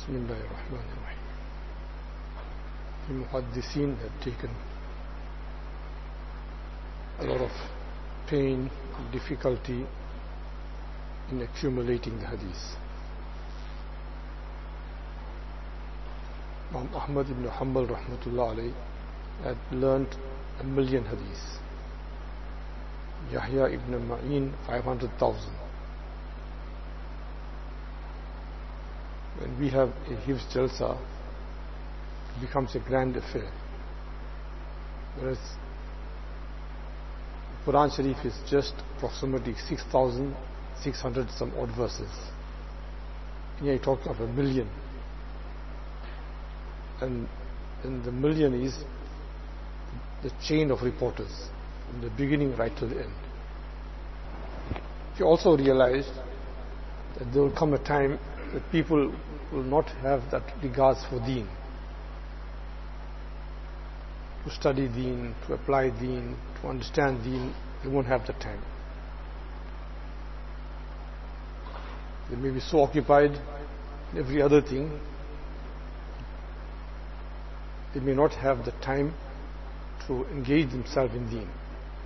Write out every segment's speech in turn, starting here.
Bismillahirrahmanirrahim. The Muhaddithin have taken a lot of pain and difficulty in accumulating the hadith. Imam Ahmad ibn Hanbal rahmatullah alayhi had learnt 1,000,000 hadith. Yahya ibn Ma'in 500,000. When we have a Hifz Jalsa, it becomes a grand affair. Whereas the Quran Sharif is just approximately 6,600 some odd verses. Here he talks of 1,000,000. And the 1,000,000 is the chain of reporters, from the beginning right to the end. He also realized that there will come a time that people will not have that regards for deen, to study deen, to apply deen, to understand deen. They won't have the time. They may be so occupied in every other thing, they may not have the time to engage themselves in deen.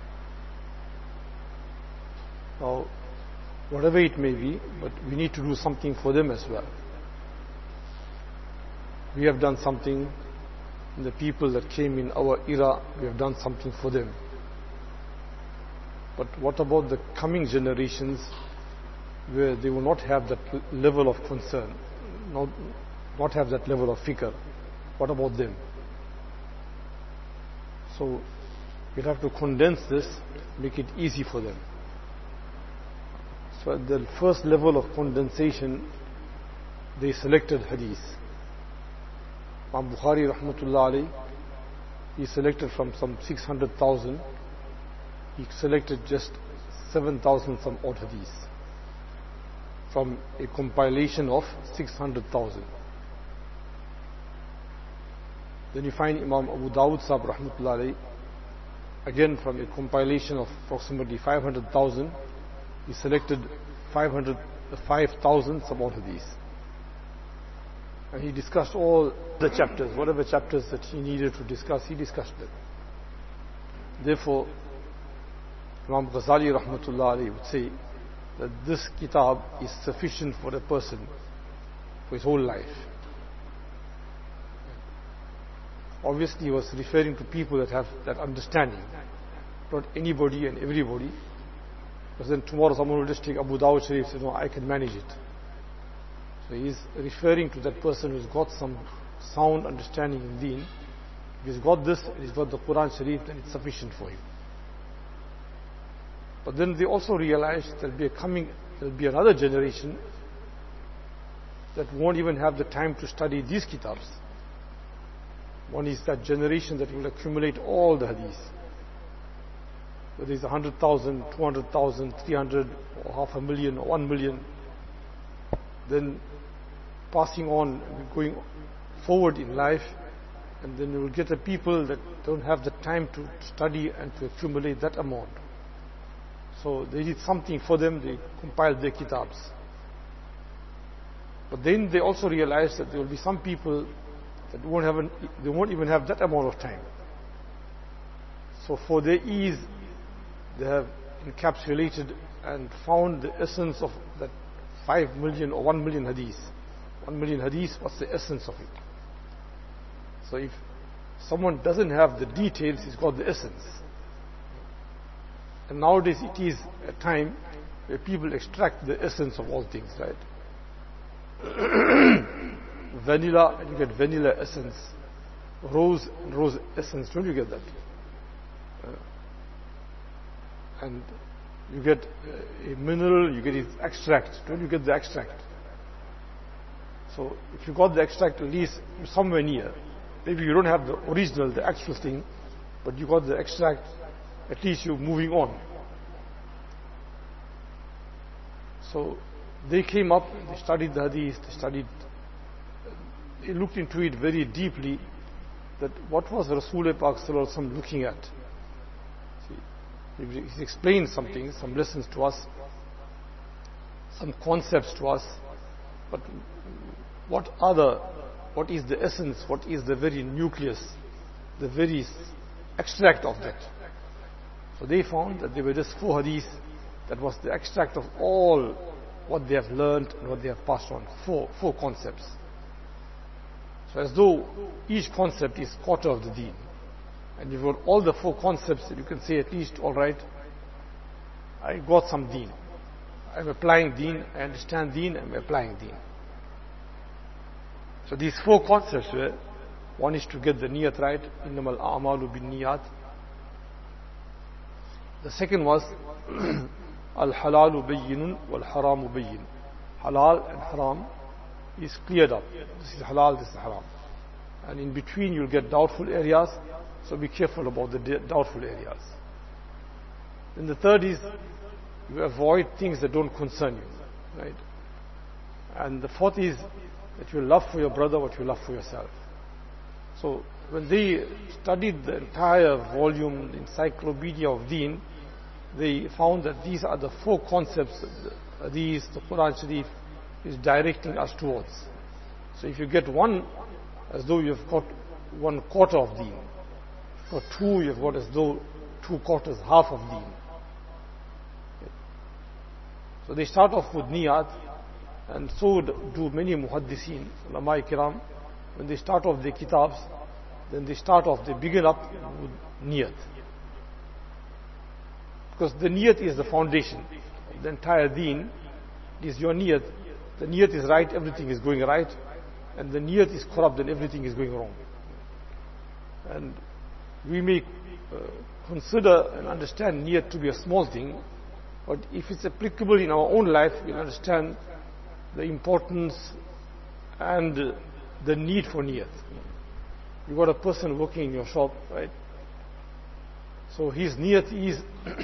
Now, whatever it may be, but we need to do something for them as well. We have done something, and the people that came in our era, we have done something for them. But what about the coming generations, where they will not have that level of concern, not have that level of fikr? What about them? So we'll have to condense this, make it easy for them. So at the first level of condensation, they selected hadith. Imam Bukhari rahmatullah alayhi, he selected from some 600,000, he selected just 7,000 some odd hadith from a compilation of 600,000. Then you find Imam Abu Dawud sahab rahmatullah alayhi, again from a compilation of approximately 500,000, he selected 5,000 some odd hadith. And he discussed all the chapters, whatever chapters that he needed to discuss, he discussed them. Therefore, Imam Ghazali rahmatullah alayhi would say that this kitab is sufficient for a person for his whole life. Obviously, he was referring to people that have that understanding, not anybody and everybody. Because then tomorrow someone will just take Abu Dawud Sharif and say, no, I can manage it. So he is referring to that person who's got some sound understanding in deen. If he's got this and he's got the Quran Sharif, then it's sufficient for him. But then they also realized there'll be another generation that won't even have the time to study these kitabs. One is that generation that will accumulate all the hadith. Whether it's 100,000, 200,000, 300, or 500,000, or 1,000,000, then passing on, going forward in life, and then you will get the people that don't have the time to study and to accumulate that amount. So they did something for them, they compiled their kitabs. But then they also realized that there will be some people that they won't even have that amount of time. So for their ease, they have encapsulated and found the essence of that 5,000,000 or 1,000,000 hadith. 1,000,000 hadith, what's the essence of it? So if someone doesn't have the details, he's got the essence. And nowadays it is a time where people extract the essence of all things, right? Vanilla, and you get vanilla essence. Rose essence, don't you get that? And you get a mineral, you get its extract. Don't you get the extract? So if you got the extract, at least you're somewhere near. Maybe you don't have the original, the actual thing, but you got the extract, at least you're moving on. So they came up, they studied the hadith, they looked into it very deeply, that what was Rasul Pak Sallallahu Alaihi Wasallam looking at. He's explained something, some lessons to us, some concepts to us, but what is the essence, what is the very nucleus, the very extract of that. So they found that there were just 4 hadiths, that was the extract of all what they have learned and what they have passed on, four concepts. So as though each concept is quarter of the deen. And you've got all the 4 concepts, you can say at least, all right, I got some deen. I'm applying deen, I understand deen, I'm applying deen. So these 4 concepts were, one is to get the niyat right, innamal a'malu bin niyat. The second was, al-halalu bayyinun wal-haramu bayyin. Halal and haram is cleared up. This is halal, this is haram. And in between you'll get doubtful areas, so be careful about the doubtful areas. And the third is, you avoid things that don't concern you, right? And the fourth is that you love for your brother what you love for yourself. So when they studied the entire volume, the Encyclopedia of Deen, they found that these are the 4 concepts the Quran Sharif is directing us towards. So if you get one, as though you've got 1/4 of Deen. For 2, you've got as though 2/4, half of Deen. So they start off with niyat, and so do many muhaddiseen, ulama kiram. When they start off their kitabs, then they begin up with niyat. Because the niyat is the foundation of the entire deen. It is your niyat. The niyat is right, everything is going right. And the niyat is corrupt, then everything is going wrong. And we may consider and understand niyat to be a small thing, but if it's applicable in our own life, we'll understand the importance and the need for niyat. You've got a person working in your shop, right? So his niyat is,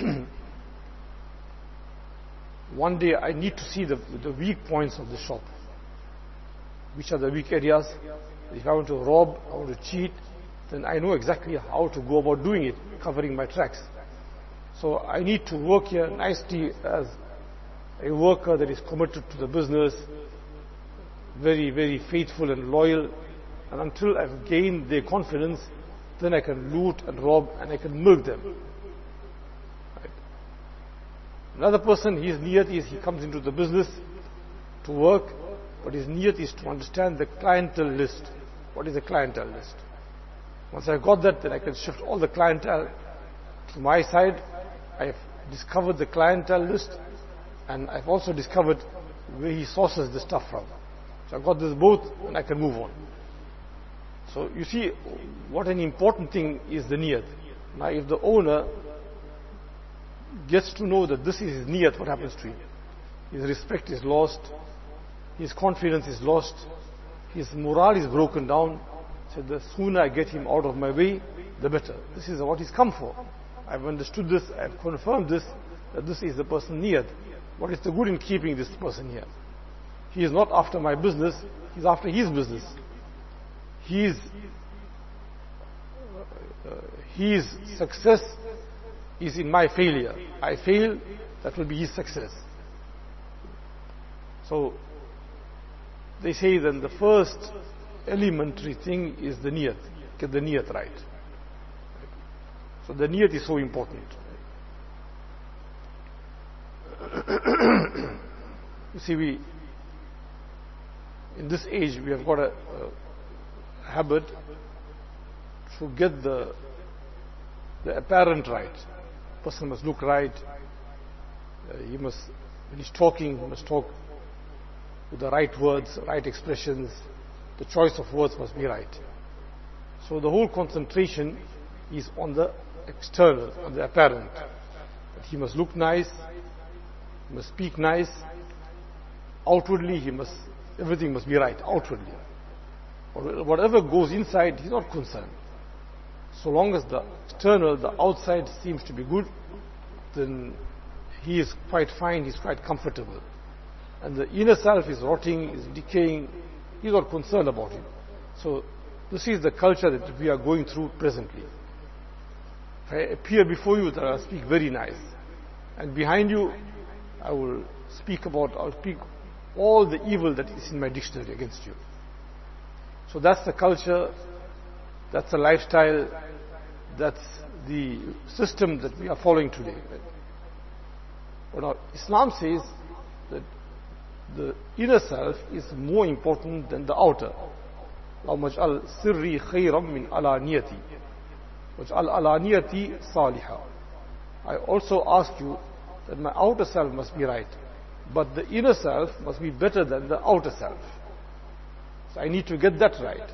one day I need to see the weak points of the shop. Which are the weak areas? If I want to rob, I want to cheat, then I know exactly how to go about doing it, covering my tracks. So I need to work here nicely as a worker that is committed to the business, very, very faithful and loyal. And until I've gained their confidence, then I can loot and rob and I can milk them. Right. Another person, his niyat is he comes into the business to work, but his niyat is to understand the clientele list. What is the clientele list? Once I've got that, then I can shift all the clientele to my side. I've discovered the clientele list, and I've also discovered where he sources the stuff from. So I've got this both, and I can move on. So you see, what an important thing is the niyat. Now if the owner gets to know that this is his niyat, what happens to him? His respect is lost, his confidence is lost, his morale is broken down. So the sooner I get him out of my way, the better. This is what he's come for. I've understood this, I've confirmed this, that this is the person's niyat. What is the good in keeping this person here? He is not after my business, he's after his business. His success is in my failure. I fail, that will be his success. So they say then the first elementary thing is the niyat. Get the niyat right. So the niyat is so important. You see, in this age we have got a habit to get the apparent right. Person must look right. He must, when he's talking, he must talk with the right words, right expressions. The choice of words must be right. So the whole concentration is on the external, on the apparent. That he must look nice, he must speak nice. Outwardly, everything must be right, outwardly. Whatever goes inside, he's not concerned. So long as the external, the outside seems to be good, then he is quite fine, he's quite comfortable. And the inner self is rotting, is decaying, he's not concerned about it. So this is the culture that we are going through presently. If I appear before you, that I'll speak very nice. And behind you, I'll speak all the evil that is in my dictionary against you. So that's the culture, that's the lifestyle, that's the system that we are following today. But now Islam says that the inner self is more important than the outer. اللهم اجعل سري خيرا من علانيتي واجعل علانيتي صالحة. I also ask you that my outer self must be right, but the inner self must be better than the outer self. So I need to get that right.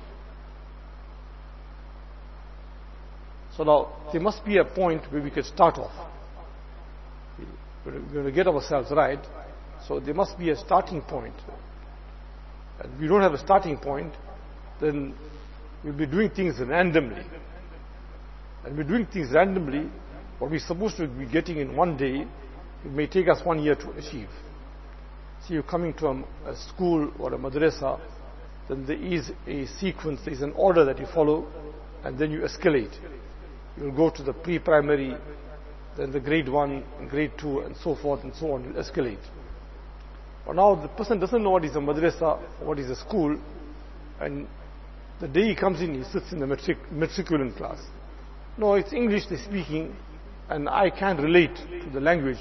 So now there must be a point where we can start off. We're going to get ourselves right, so there must be a starting point. And if we don't have a starting point, then we'll be doing things randomly. And we're doing things randomly, what we're supposed to be getting in one day, it may take us 1 year to achieve. See, you're coming to a school or a madrasa, then there is a sequence, there is an order that you follow, and then you escalate. You'll go to the pre-primary, then the grade 1, grade 2, and so forth and so on. You'll escalate. But now the person doesn't know what is a madrasa, what is a school, and the day he comes in, he sits in the matriculant class. No, it's English they're speaking, and I can't relate to the language.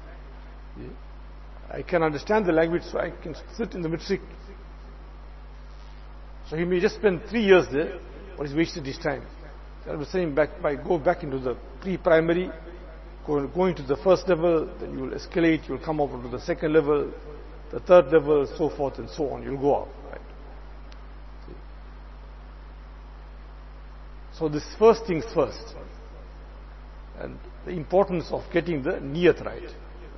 I can understand the language, so I can sit in the matric. So he may just spend 3 years there, but he's wasted his time. So I was saying, go back into the pre-primary, going to the first level, then you will escalate, you will come over to the second level, the third level, so forth and so on. You'll go up. Right? So this first things first, and the importance of getting the niyat right.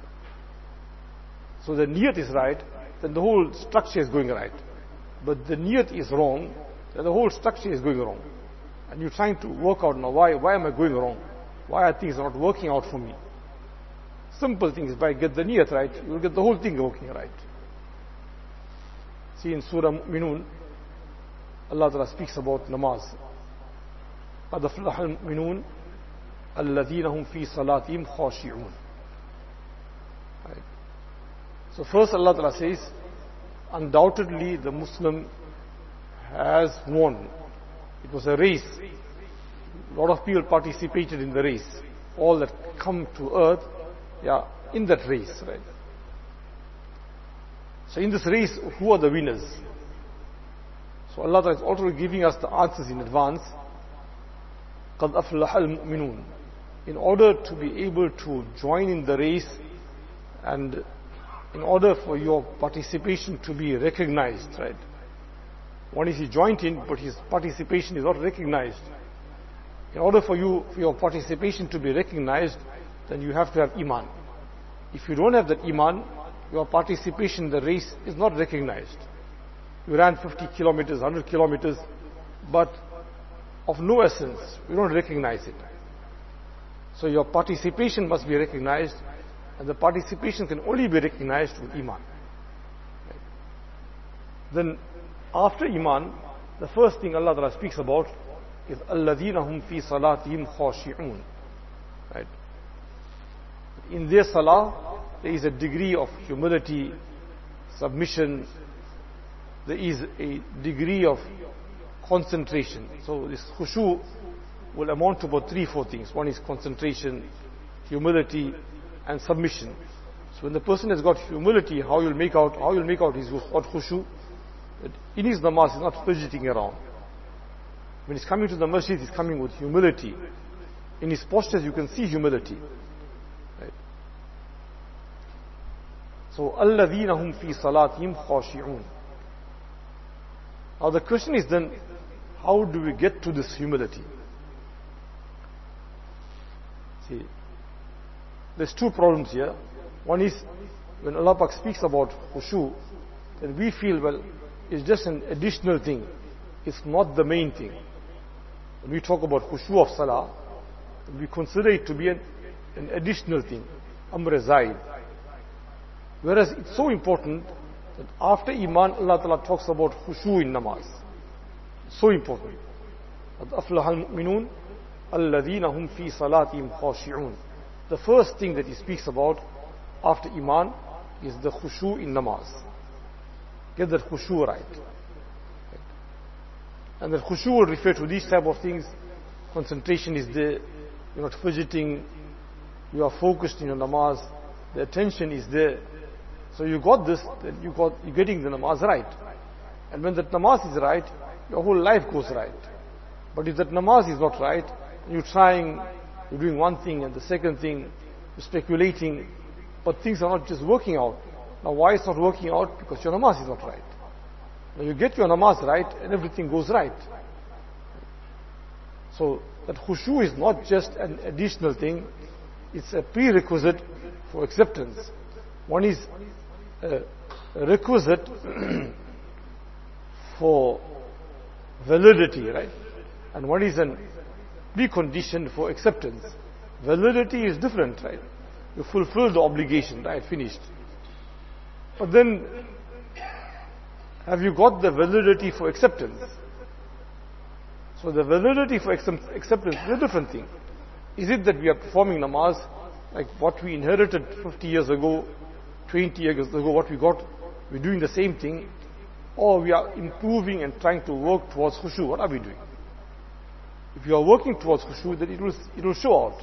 So the niyat is right, then the whole structure is going right. But the niyat is wrong, then the whole structure is going wrong. And you're trying to work out now, why am I going wrong? Why are things not working out for me? Simple things, by get the niyat right, you will get the whole thing working right. See in Surah Mu'minun, Allah Ta'ala speaks about namaz. قَدْ أَفْلَحَ الْمُؤْمِنُونَ الَّذِينَ هُمْ فِي صَلَاتِهِمْ خَاشِعُونَ. So first Allah Ta'ala says, undoubtedly the Muslim has won. It was a race. A lot of people participated in the race. All that come to earth, in that race, right? So in this race, who are the winners? So Allah Ta'ala is also giving us the answers in advance. قَدْ أَفْلَحَ الْمُؤْمِنُونَ. In order to be able to join in the race, and in order for your participation to be recognized, right? One is he joined in, but his participation is not recognized. In order for your participation to be recognized, then you have to have iman. If you don't have that iman, your participation in the race is not recognized. You ran 50 kilometers, 100 kilometers, but of no essence. We don't recognize it. So your participation must be recognized, and the participation can only be recognized with iman. Right? Then after iman, the first thing Allah Ta'ala speaks about is الَّذِينَ هُمْ فِي صَلَاتِهِمْ خَاشِعُونَ. Right? In their salah, there is a degree of humility, submission, there is a degree of concentration. So this khushu will amount to about 3-4 things. One is concentration, humility, and submission. So when the person has got humility, how you'll make out his khushu? In his namaz, he's not fidgeting around. When he's coming to the masjid, he's coming with humility. In his postures, you can see humility. Right? So, الَّذِينَ هُمْ فِي صَلَاتِهِمْ خَاشِعُونَ. Now the question is then, how do we get to this humility? See, there's two problems here. One is, when Allah Pak speaks about khushu, then we feel, well, it's just an additional thing. It's not the main thing. When we talk about khushu of salah, we consider it to be an additional thing, amr zaid. Whereas it's so important that after iman, Allah Ta'ala talks about khushu in namaz. It's so important. قَدْ أَفْلَحَ الْمُؤْمِنُونَ الَّذِينَ هُمْ فِي صَلَاتِهِمْ خَاشِعُونَ. The first thing that he speaks about after iman is the khushu in namaz. Get that khushu right. And the khushu will refer to these type of things. Concentration is there. You're not fidgeting. You are focused in your namaz. The attention is there. So you got this, then you're getting the namaz right. And when that namaz is right, your whole life goes right. But if that namaz is not right, you're trying, you're doing one thing and the second thing, you're speculating, but things are not just working out. Now why it's not working out? Because your namaz is not right. Now you get your namaz right and everything goes right. So that khushu is not just an additional thing, it's a prerequisite for acceptance. One is a requisite for validity, right? And one is a precondition for acceptance. Validity is different, right? You fulfill the obligation, right? Finished. But then, have you got the validity for acceptance? So the validity for acceptance is a different thing. Is it that we are performing namaz like what we inherited 50 years ago, 20 years ago, what we got, we're doing the same thing, or we are improving and trying to work towards khushu? What are we doing? If you are working towards khushu, then it will show out.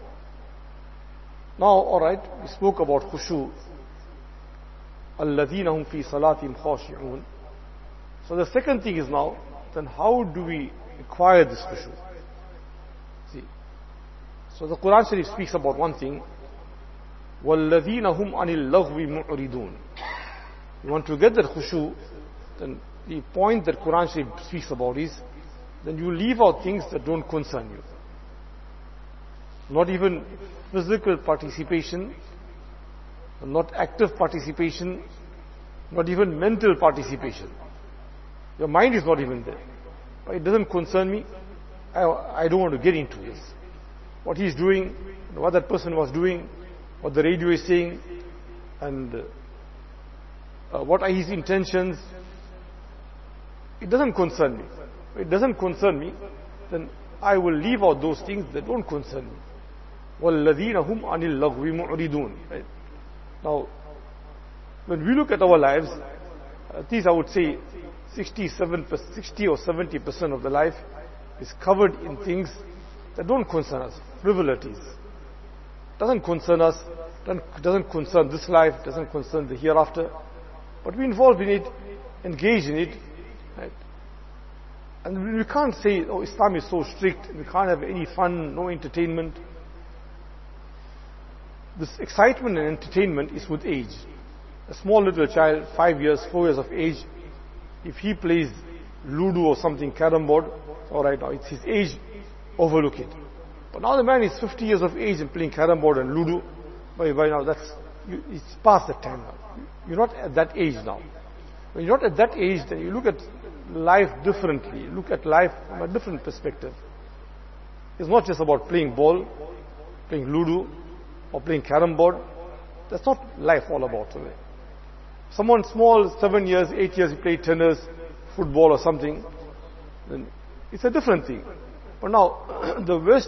Now, alright, we spoke about khushu. الَّذِينَ هُمْ فِي صَلَاتِهِمْ خَاشِعُونَ. So the second thing is now, then how do we acquire this khushu? See, so the Quran Sharif speaks about one thing, وَالَّذِينَ هُمْ عَنِ اللَّغْوِ مُعْرِضُونَ. You want to get that khushu, then the point that Quran Sharif speaks about is, then you leave out things that don't concern you. Not even physical participation, not active participation, not even mental participation. Your mind is not even there. But it doesn't concern me. I don't want to get into this. What he's doing, what that person was doing, what the radio is saying, and what are his intentions. It doesn't concern me. If it doesn't concern me, then I will leave out those things that don't concern me. وَالَّذِينَ هُمْ عَنِ اللَّغْوِ مُعْرِضُونَ. Right? Now, when we look at our lives, at least I would say 60 or 70% of the life is covered in things that don't concern us, frivolities. Doesn't concern us, doesn't concern this life, doesn't concern the hereafter. But we involve in it, engage in it. Right? And we can't say, oh, Islam is so strict, we can't have any fun, no entertainment. This excitement and entertainment is with age. A small little child, 5 years, 4 years of age, if he plays Ludo or something, carom board, alright, now it's his age, overlook it. But now the man is 50 years of age and playing carom board and Ludo, by now it's past that time now. You're not at that age now. When you're not at that age, then you look at life differently. You look at life from a different perspective. It's not just about playing ball, playing Ludo, or playing carom board. That's not life all about today. Someone small, 7 years, 8 years, he played tennis, football or something, then it's a different thing. But now, the West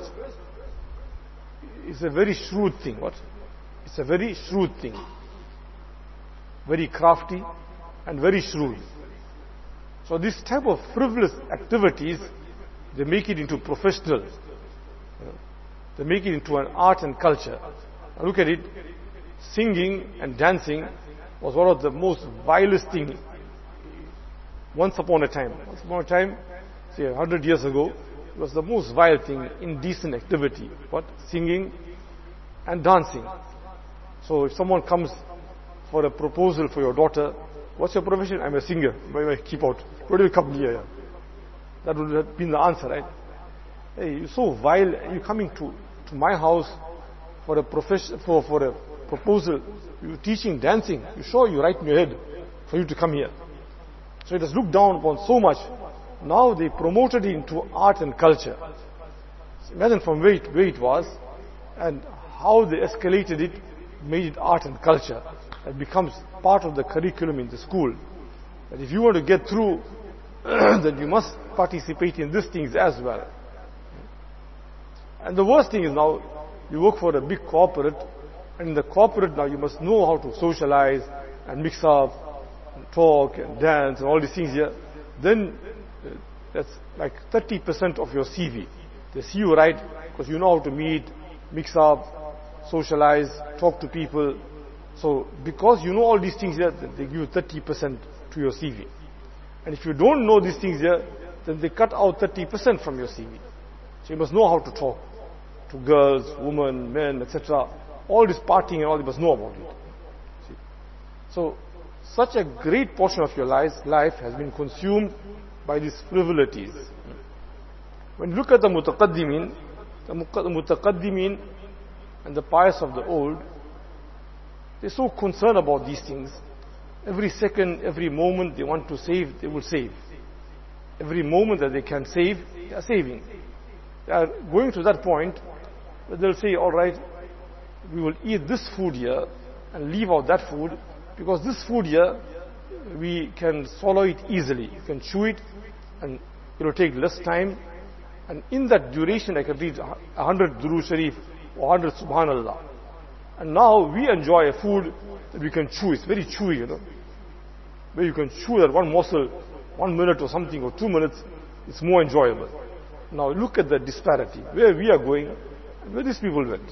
is a very shrewd thing. What? It's a very shrewd thing. Very crafty and very shrewd. So this type of frivolous activities, they make it into professional. They make it into an art and culture. Now look at it. Singing and dancing was one of the most vilest things once upon a time. Once upon a time, say 100 years ago, it was the most vile thing, indecent activity. What? Singing and dancing. So if someone comes for a proposal for your daughter, what's your profession? I'm a singer. Keep out. Where do you come here? That would have been the answer, right? Hey, you're so vile. You're coming to my house for a profession, for a proposal. You're teaching dancing. You sure you right in your head for you to come here? So it was looked down upon so much. Now they promoted it into art and culture. So imagine from where it was and how they escalated it, made it art and culture. It becomes part of the curriculum in the school. That if you want to get through, then you must participate in these things as well. And the worst thing is now, you work for a big corporate, and in the corporate now you must know how to socialize and mix up, and talk and dance and all these things here. Then That's like 30% of your CV. They see you right because you know how to meet, mix up, socialize, talk to people. So because you know all these things here, they give you 30% to your CV. And if you don't know these things here, then they cut out 30% from your CV. So you must know how to talk to girls, women, men, etc. All this partying and all, you must know about it. See? So such a great portion of your life has been consumed by these frivolities. When you look at the mutaqaddimin and the pious of the old, they're so concerned about these things. Every second, every moment they want to save, they will save. Every moment that they can save, they are saving. They are going to that point that they'll say, all right, we will eat this food here and leave out that food, because this food here, we can swallow it easily. You can chew it and it will take less time. And in that duration, I can read 100 Durood Sharif or 100 Subhanallah. And now we enjoy a food that we can chew. It's very chewy, you know. Where you can chew that one morsel, 1 minute or something, or 2 minutes, it's more enjoyable. Now look at the disparity. Where we are going, and where these people went.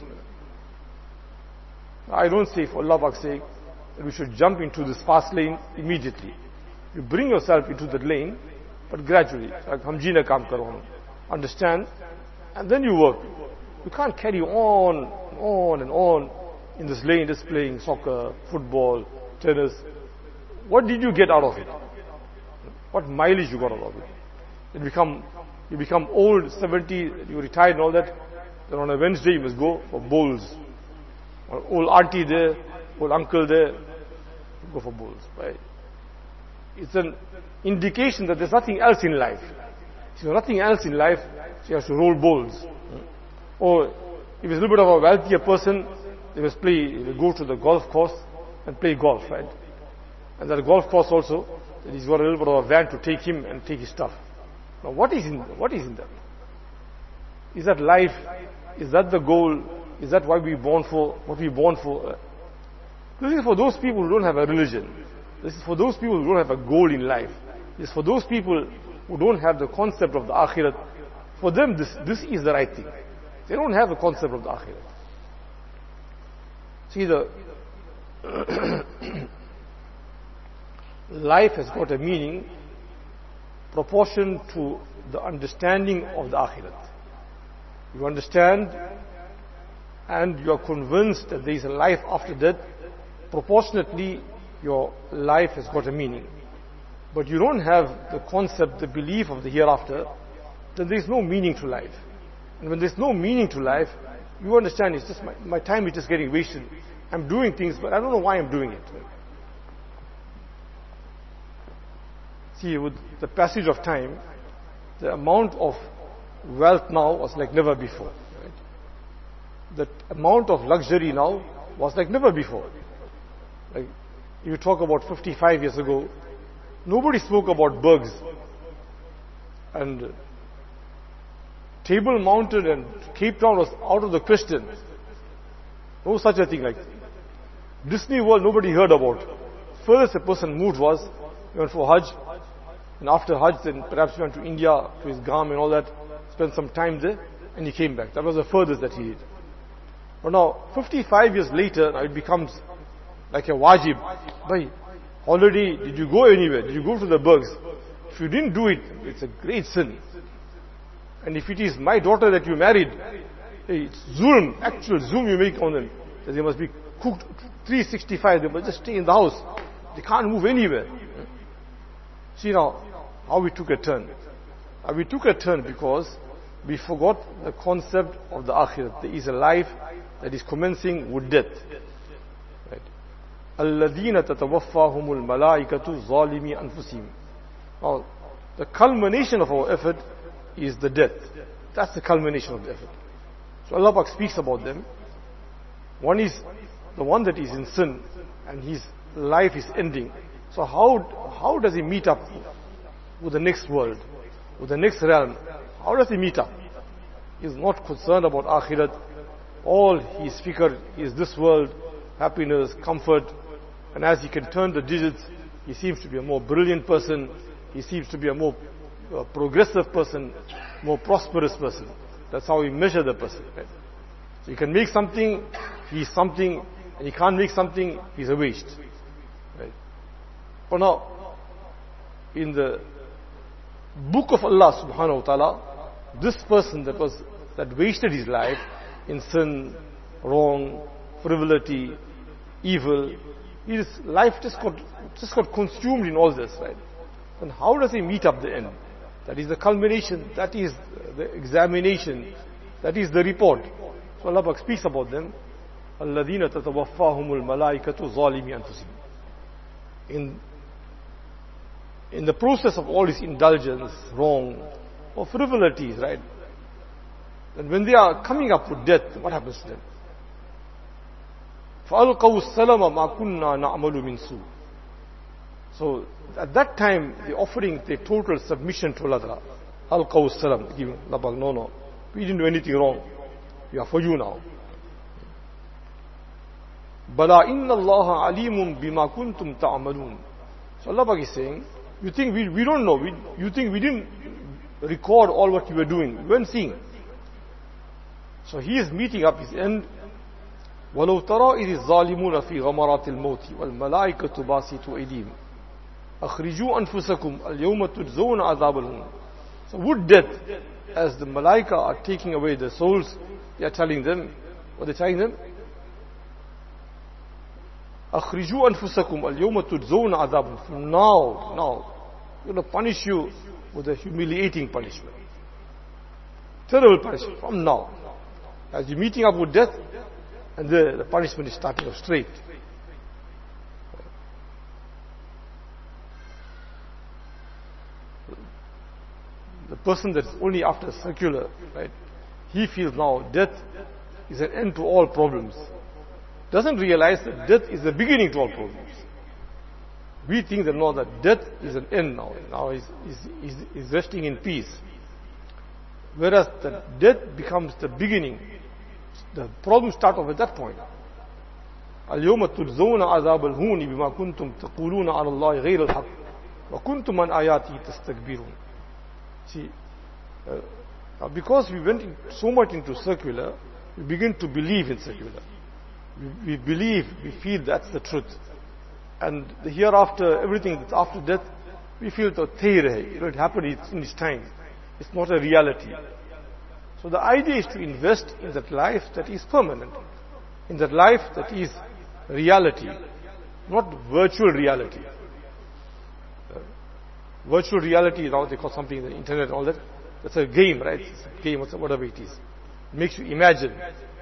I don't say, for Allah's sake, that we should jump into this fast lane immediately. You bring yourself into that lane, but gradually. Like, hamjina kaam karo, understand, and then you work. You can't carry on and on in this lane, just playing soccer, football, tennis. What did you get out of it? What mileage you got out of it? You become old, 70, you retired and all that. Then on a Wednesday you must go for bowls. Or old auntie there, old uncle there, go for bowls. Right? It's an indication that there's nothing else in life. If there's nothing else in life, she has to roll bowls. Or if it's a little bit of a wealthier person, they must go to the golf course and play golf, right? And that golf course also, he's got a little bit of a van to take him and take his stuff. Now what is in that? Is that life? Is that the goal? Is that why we're born for? What we're born for? This is for those people who don't have a religion. This is for those people who don't have a goal in life. This is for those people who don't have the concept of the akhirat. For them, this is the right thing. They don't have the concept of the akhirat. See, the life has got a meaning proportion to the understanding of the akhirat. You understand and you are convinced that there is a life after death, proportionately your life has got a meaning. But you don't have the concept, the belief of the hereafter, then there is no meaning to life. And when there is no meaning to life, you understand it's just my time is just getting wasted. I'm doing things, but I don't know why I'm doing it. See, with the passage of time, the amount of wealth now was like never before. Right? The amount of luxury now was like never before. Like, you talk about 55 years ago, nobody spoke about burgs and Table Mountain and Cape Town was out of the question. No such a thing like Disney World, nobody heard about. Furthest a person moved was, he went for Hajj, and after Hajj then perhaps he went to India, to his Gam and all that, spent some time there, and he came back. That was the furthest that he did. But now, 55 years later, now it becomes like a wajib. Bhai, already, did you go anywhere? Did you go to the burgs? If you didn't do it, it's a great sin. And if it is my daughter that you married, it's zulm, actual zulm you make on them. That they must be cooked 365, they must just stay in the house. They can't move anywhere. See now, how we took a turn. We took a turn because we forgot the concept of the akhirat. There is a life that is commencing with death. Right? الَّذِينَ تَتَوَفَّاهُمُ الْمَلَائِكَةُ ظَالِمِي أَنفُسِهِمْ. Now, the culmination of our effort is the death. That's the culmination of the effort. So Allah Pak speaks about them. One is the one that is in sin and his life is ending. So how does he meet up with the next world, with the next realm? How does he meet up? He is not concerned about akhirat. All his fikr is this world, happiness, comfort. And as he can turn the digits, he seems to be a more brilliant person. He seems to be a more progressive person, more prosperous person. That's how we measure the person. Right? So you can make something, he's something, and you can't make something, he's a waste. Right? For now, in the book of Allah subhanahu wa ta'ala, this person that wasted his life in sin, wrong, frivolity, evil, his life just got consumed in all this, right? And how does he meet up the end? That is the culmination, that is the examination, that is the report. So Allah speaks about them. الَّذِينَ تَتَوَفَّاهُمُ الْمَلَائِكَةُ ظَالِمِي أَنفُسِهِمْ. In the process of all this indulgence, wrong, or frivolities, right? And when they are coming up with death, what happens to them? فَأَلْقَوُا السَّلَمَ مَا كُنَّا نَعْمَلُ مِنْ سُوءٍ. So at that time, the offering the total submission to Allah. Alqaw salam, giving Allah, no, we didn't do anything wrong. We are for you now. Bala inna Allah alimun bima kuntum ta'amalun. So Allah is saying, you think we don't know? You think we didn't record all what you were doing? We weren't seeing. So he is meeting up his end. وَلَوْ تَرَى إِذِ الظَّالِمُونَ فِي غَمَرَاتِ الْمَوْتِ وَالْمَلَائِكَةُ بَاسِطُوا أَيْدِيهِمْ أَخْرِجُوا أَنفُسَكُمْ الْيَوْمَ تُجْزَوْنَ عَذَابَ الْهُونِ. So would death, as the malaika are taking away the souls, they are telling them, what they're telling them? أَخْرِجُوا أَنفُسَكُمْ الْيَوْمَ تُجْزَوْنَ عَذَابَ. From now, we're going to punish you with a humiliating punishment. Terrible punishment, from now. As you're meeting up with death, and the punishment is starting off straight. The person that's only after secular, right? He feels now death is an end to all problems. Doesn't realize that death is the beginning to all problems. We think that no, that death is an end now. Now he's resting in peace. Whereas the death becomes the beginning. The problems start off at that point. اليوم تجزون عذاب الهون بما كنتم تقولون على الله غير الحق وكنتم عن آياته تستكبرون. See, because we went so much into secular, we begin to believe in secular. We believe, we feel that's the truth. And the hereafter, everything that's after death, we feel that it happened in its time. It's not a reality. So the idea is to invest in that life that is permanent, in that life that is reality, not virtual reality. Virtual reality, now they call something in the internet and all that. That's a game, right? It's a game, whatever it is. It makes you imagine.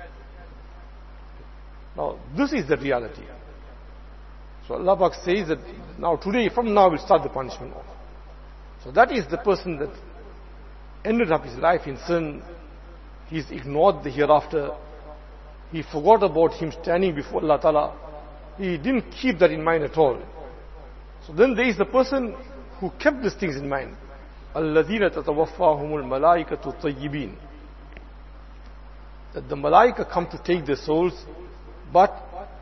Now, this is the reality. So Allah Pak says that now today, from now, we'll start the punishment off. So that is the person that ended up his life in sin. He's ignored the hereafter. He forgot about him standing before Allah Ta'ala. He didn't keep that in mind at all. So then there is the person who kept these things in mind. الَّذِينَ تَتَوَفَّاهُمُ الْمَلَائِكَةُ الطَّيِّبِينَ. That the malaika come to take their souls, but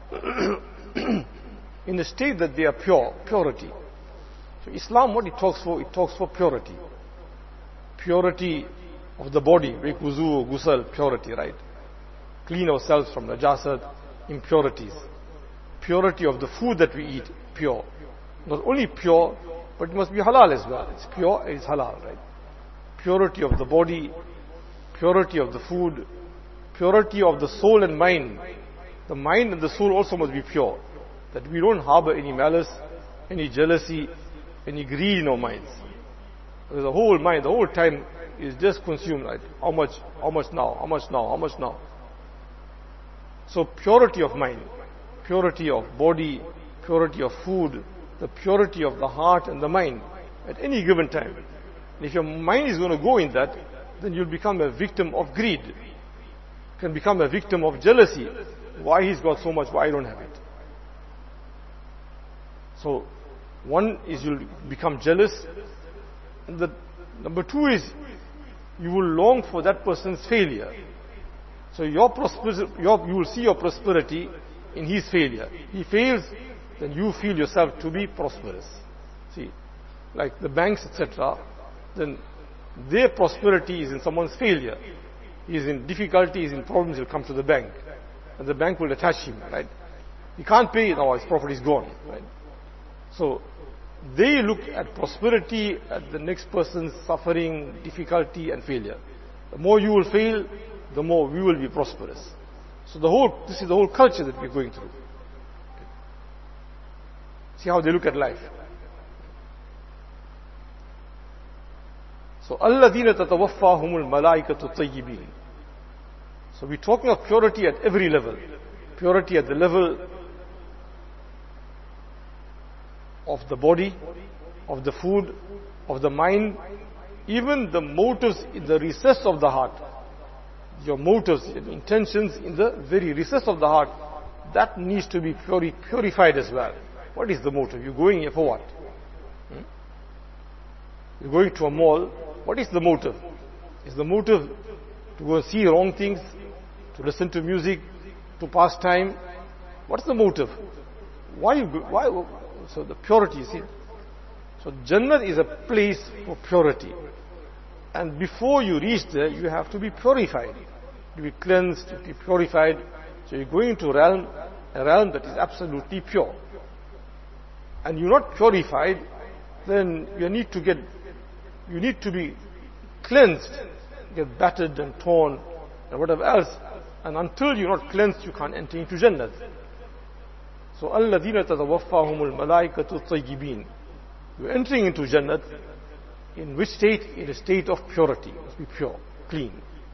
in a state that they are purity. So Islam, what it talks for purity. Purity of the body, wuzu, ghusl, purity, right? Clean ourselves from najasat, impurities. Purity of the food that we eat, pure. Not only pure, but it must be halal as well. It's pure, it's halal, right? Purity of the body, purity of the food, purity of the soul and mind. The mind and the soul also must be pure. That we don't harbor any malice, any jealousy, any greed in our minds. Because the whole mind, the whole time is just consumed, right? How much now? So purity of mind, purity of body, purity of food, the purity of the heart and the mind at any given time. And if your mind is going to go in that, then you'll become a victim of greed. You can become a victim of jealousy. Why he's got so much, why I don't have it? So, one is you'll become jealous. And the number two is you will long for that person's failure. So you will see your prosperity in his failure. He fails, then you feel yourself to be prosperous. See, like the banks, etc. then their prosperity is in someone's failure. He is in difficulty, he is in problems, he'll come to the bank. And the bank will attach him, right? He can't pay, now his property is gone, right? So, they look at prosperity, at the next person's suffering, difficulty and failure. The more you will fail, the more we will be prosperous. So this is the whole culture that we're going through. See how they look at life. So, الَّذِينَ تَتَوَفَّاهُمُ الْمَلَائِكَةُ الطَّيِّبِينَ. So we're talking of purity at every level. Purity at the level of the body, of the food, of the mind, even the motives in the recess of the heart. Your motives and intentions in the very recess of the heart, that needs to be purified as well. What is the motive? You're going here for what? You're going to a mall. What is the motive? Is the motive to go and see wrong things, to listen to music, to pass time? What's the motive? Why? So the purity, see. So Jannah is a place for purity. And before you reach there, you have to be purified. To be cleansed, to be purified. So you're going to a realm that is absolutely pure. And you're not purified, then you need to be cleansed, get battered and torn and whatever else. And until you're not cleansed, you can't enter into Jannah. So, الَّذِينَ تَتَوَفَّاهُمُ الْمَلَائِكَةُ الطَّيِّبِينَ. You're entering into Jannah. In which state? In a state of purity. It must be pure, clean.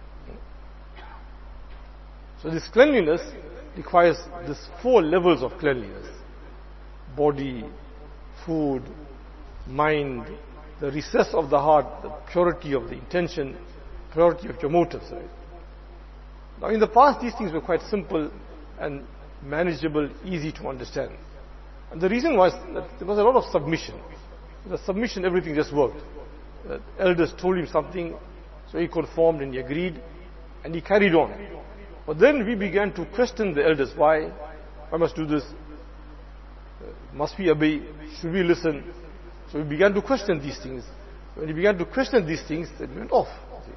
So this cleanliness requires these 4 levels of cleanliness. Body, food, mind, the recess of the heart, the purity of the intention, purity of your motives. Right? Now in the past these things were quite simple and manageable, easy to understand. And the reason was that there was a lot of submission. The submission, everything just worked. The elders told him something, so he conformed and he agreed, and he carried on. But then we began to question the elders. Why? I must do this. Must we obey? Should we listen? So we began to question these things. When we began to question these things, then we went off.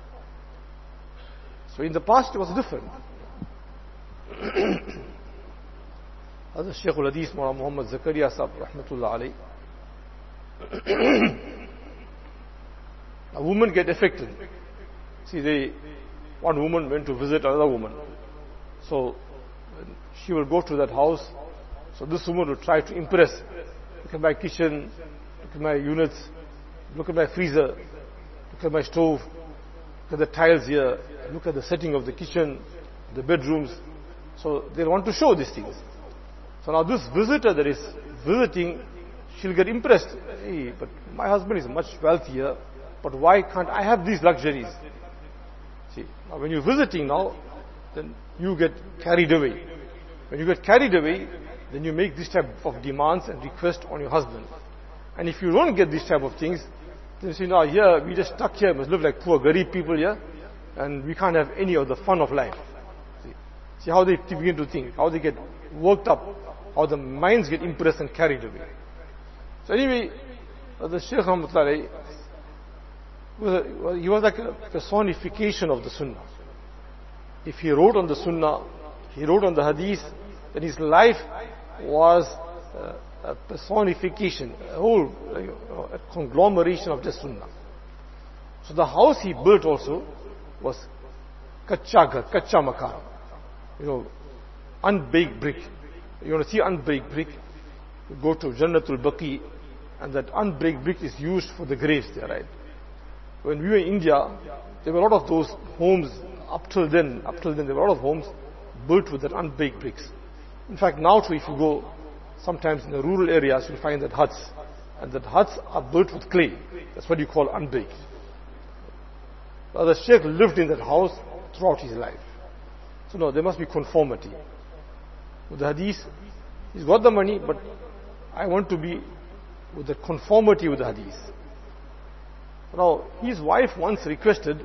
So in the past it was different. As Shaykh al-Hadith Muhammad Zakaria Sahib Rahmatullah alayhi, a woman get affected. See, one woman went to visit another woman. So she will go to that house. So this woman will try to impress. Look at my kitchen, look at my units, look at my freezer, look at my stove, look at the tiles here, look at the setting of the kitchen, the bedrooms. So they want to show these things. So now this visitor that is visiting, she'll get impressed. Hey, but my husband is much wealthier, but why can't I have these luxuries? See, now when you're visiting now, then you get carried away. When you get carried away, then you make this type of demands and requests on your husband. And if you don't get this type of things, then you say, now here, we just stuck here, must live like poor, garib people here, and we can't have any of the fun of life. See how they begin to think, how they get worked up, how the minds get impressed and carried away. So anyway, the Shaykh Rahmatullah, he was like a personification of the Sunnah. If he wrote on the Sunnah, he wrote on the Hadith, then his life was a personification, a whole a conglomeration of the Sunnah. So the house he built also was kacha makan, unbaked brick. You want to see unbaked brick? You go to Jannatul Baqi, and that unbaked brick is used for the graves there, right? When we were in India, there were a lot of those homes. Up till then, there were a lot of homes built with that unbaked bricks. In fact, now too, if you go sometimes in the rural areas, you'll find that huts. And that huts are built with clay. That's what you call unbaked. The Shaykh lived in that house throughout his life. So no, there must be conformity. With the Hadith, he's got the money, but I want to be with the conformity with the Hadith. Now, his wife once requested,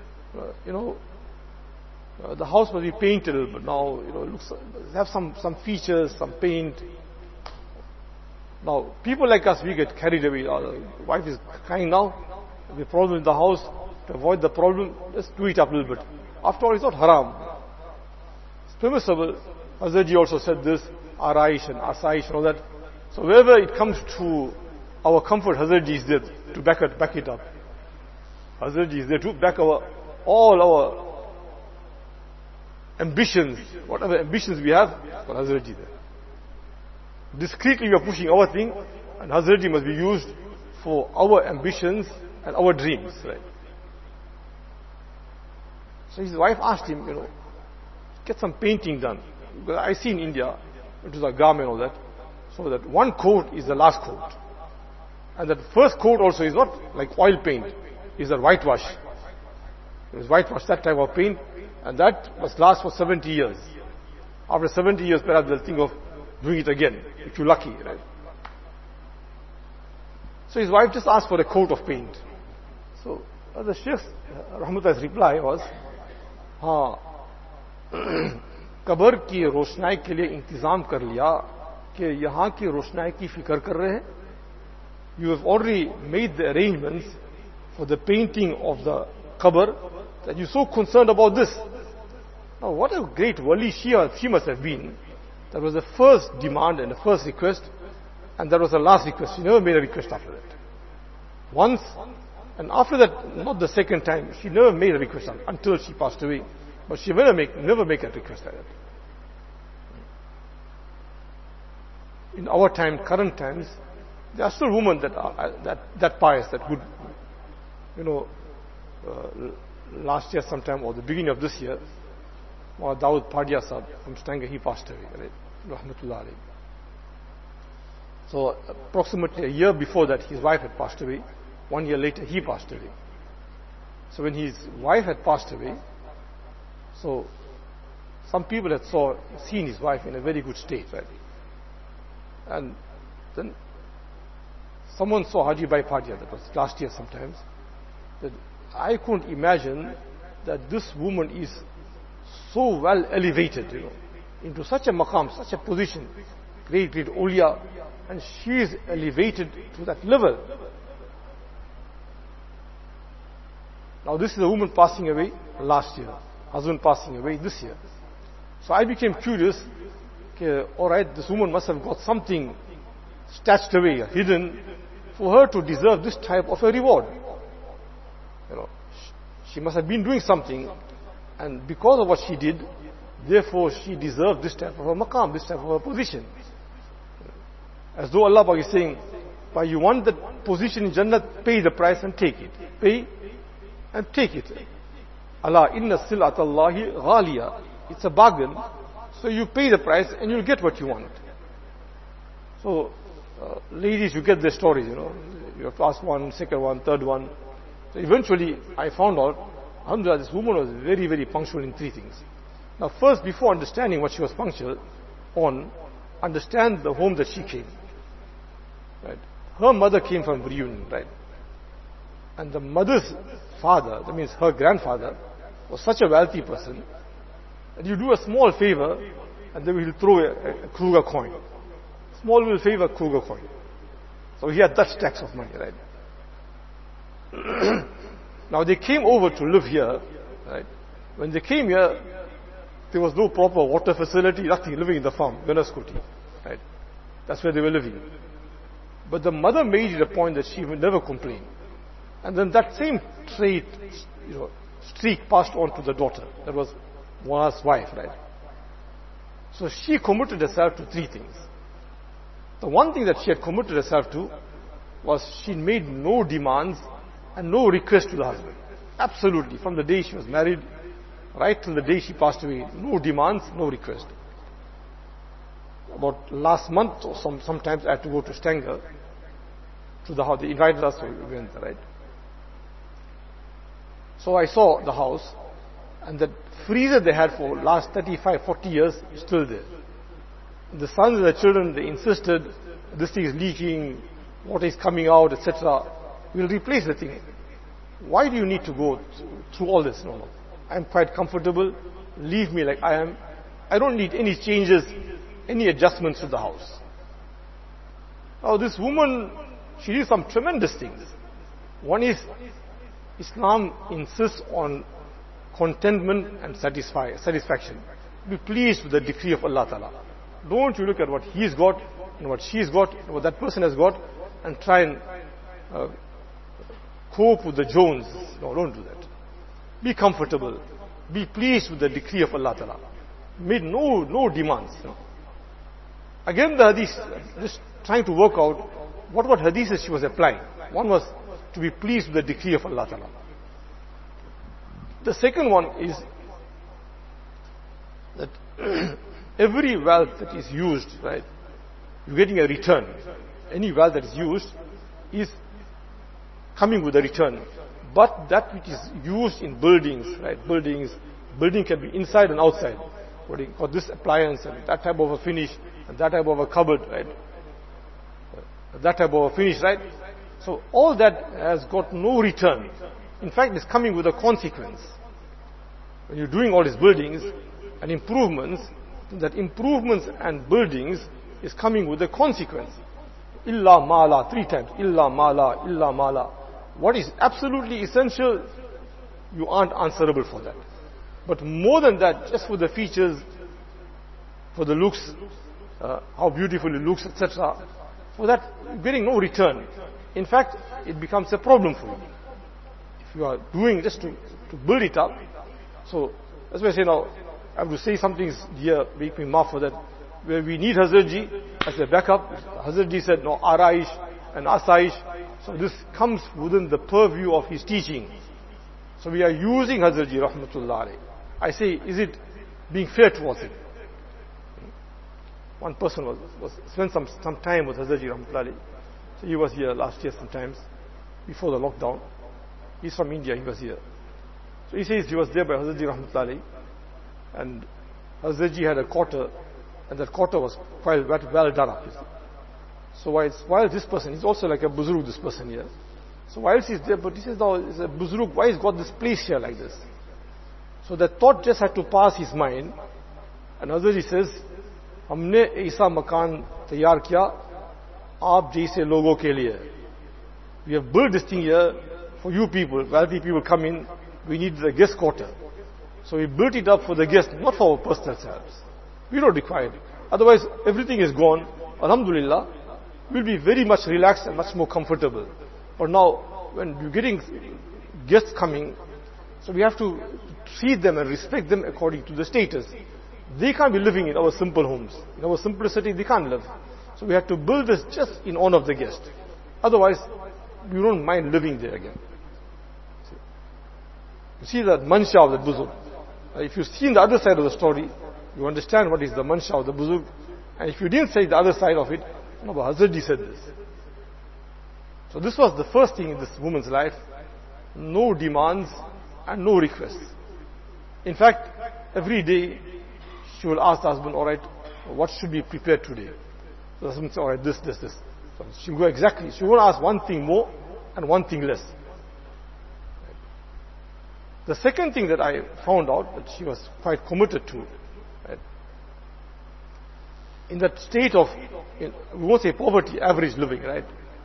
the house must be painted, but now, looks, have some features, some paint. Now, people like us, we get carried away. The wife is crying now, There'll be a problem in the house. To avoid the problem, just do it up a little bit. After all, it's not haram. It's permissible. Hazratji also said this, Araish and Asaish and all that. So wherever it comes to our comfort, Hazratji is there to back it up. Hazratji is there to back all our ambitions, whatever ambitions we have, for Hazratji there. Discreetly we are pushing our thing, and Hazratji must be used for our ambitions and our dreams, right? So his wife asked him, get some painting done. Because I see in India, it was a garment and all that, so that one coat is the last coat. And that first coat also is not like oil paint, it's a whitewash. It was whitewash, that type of paint, and that must last for 70 years. After 70 years, perhaps they'll think of doing it again, if you're lucky, right? So his wife just asked for a coat of paint. So the Sheikh's Rahmatullah's reply was, कब्र की रोशनाई के लिए इंतजाम कर लिया कि यहाँ की रोशनाई की फिक्र कर रहे हैं. You have already made the arrangements for the painting of the qabr, that you're so concerned about this. Now what a great wali she must have been. That was the first demand and the first request, and that was the last request. She never made a request after that. Once, and after that, not the second time, she never made a request until she passed away. But she never make a request like that. In our time, current times, there are still women that are that pious, that would, last year sometime or the beginning of this year, Dawood Padia Sahib from Stanger, he passed away, right? Rahmatullah alayhi. So approximately a year before that, his wife had passed away. 1 year later, he passed away. So when his wife had passed away, so some people had seen his wife in a very good state, right? And then someone saw Haji Bhai Padia, that was last year sometimes, that I couldn't imagine that this woman is so well elevated, into such a maqam, such a position, great awliya, and she is elevated to that level. Now this is a woman passing away last year, husband passing away this year. So I became curious, okay, alright, this woman must have got something stashed away, hidden, for her to deserve this type of a reward. She must have been doing something, and because of what she did, therefore she deserved this type of a maqam, this type of a position. As though Allah is saying, but you want that position in Jannah, pay the price and take it. Pay and take it. Allah, inna silatallahi ghaliya. It's a bargain. So you pay the price and you'll get what you want. So, ladies, you get the stories, You have to ask one, second one, third one. So eventually, I found out, alhamdulillah, this woman was very, very punctual in 3 things. Now first, before understanding what she was punctual on, understand the home that she came. Right? Her mother came from Reunion, right? And the mother's father, that means her grandfather, was such a wealthy person that you do a small favor and then he'll throw a Kruger coin. Small little favor, Kruger coin. So he had that stacks of money, right? Now they came over to live here, right? When they came here, there was no proper water facility, nothing, living in the farm, Ganaskuti, right? That's where they were living. But the mother made it a point that she would never complain. And then that same trait, streak passed on to the daughter. That was Muaz's wife, right? So she committed herself to 3 things. The one thing that she had committed herself to was she made no demands and no request to the husband. Absolutely. From the day she was married, right till the day she passed away, no demands, no request. About last month or sometimes I had to go to Stanger, to the house. They invited us, so we went there, right? So I saw the house, and the freezer they had for last 35, 40 years is still there. The sons and the children, they insisted, this thing is leaking, water is coming out, etc. We'll replace the thing. Why do you need to go through all this? No. I'm quite comfortable. Leave me like I am. I don't need any changes, any adjustments to the house. Now this woman, she did some tremendous things. One is, Islam insists on contentment and satisfaction. Be pleased with the decree of Allah Ta'ala. Don't you look at what he's got and what she's got and what that person has got and try and cope with the Jones. No, don't do that. Be comfortable. Be pleased with the decree of Allah Ta'ala. Made no demands. No. Again the hadith, just trying to work out what hadiths she was applying. One was to be pleased with the decree of Allah Ta'ala. The second one is that every wealth that is used, right, you're getting a return. Any wealth that is used is coming with a return. But that which is used in buildings, right, building can be inside and outside. For this appliance and that type of a finish and that type of a cupboard, right, that type of a finish, right. So all that has got no return. In fact, it's coming with a consequence. When you're doing all these buildings and improvements, that improvements and buildings is coming with a consequence. Illa mala, 3 times. Illa mala, illa mala. What is absolutely essential, you aren't answerable for that. But more than that, just for the features, for the looks, how beautiful it looks, etc., for that, you're getting no return. In fact, it becomes a problem for you. If you are doing just to build it up, so that's why I say now, I have to say some things here, make me mark for that, where we need Hazrat Ji as a backup. Hazrat Ji said, no, Araish and Asaish. So this comes within the purview of his teaching. So we are using Hazrat Ji, rahmatullah alayhi. I say, is it being fair towards him? One person spent some time with Hazrat Ji, rahmatullah alayhi. So he was here last year sometimes, before the lockdown. He's from India, he was here. So he says he was there by Hazrat Ji, rahmatullah alayhi. And Hazrat Ji had a quarter, and that quarter was quite well done up. So while this person, he's also like a buzurg, this person here. So while he's there, but he says, now, it's a buzurg, why he's got this place here like this? So that thought just had to pass his mind. And Hazrat Ji says, हमने ऐसा मकान तैयार किया आप जैसे लोगों के लिए. We have built this thing here for you people, wealthy people come in, we need the guest quarter. So we built it up for the guests, not for our personal selves. We don't require it. Otherwise, everything is gone. Alhamdulillah, we'll be very much relaxed and much more comfortable. But now, when you're getting guests coming, so we have to treat them and respect them according to the status. They can't be living in our simple homes. In our simplicity, they can't live. So we have to build this just in honor of the guest. Otherwise, we don't mind living there again. You see that mansha of the buzurg. If you see the other side of the story, you understand what is the mansha of the buzurg. And if you didn't say the other side of it, no, but Hazrat Ji said this. So this was the first thing in this woman's life. No demands and no requests. In fact, every day she will ask the husband, alright, what should be prepared today? So the husband says, alright, this. So she'll go exactly. She won't ask one thing more and one thing less. The second thing that I found out that she was quite committed to, right? In that state of, we won't say poverty, average living, right?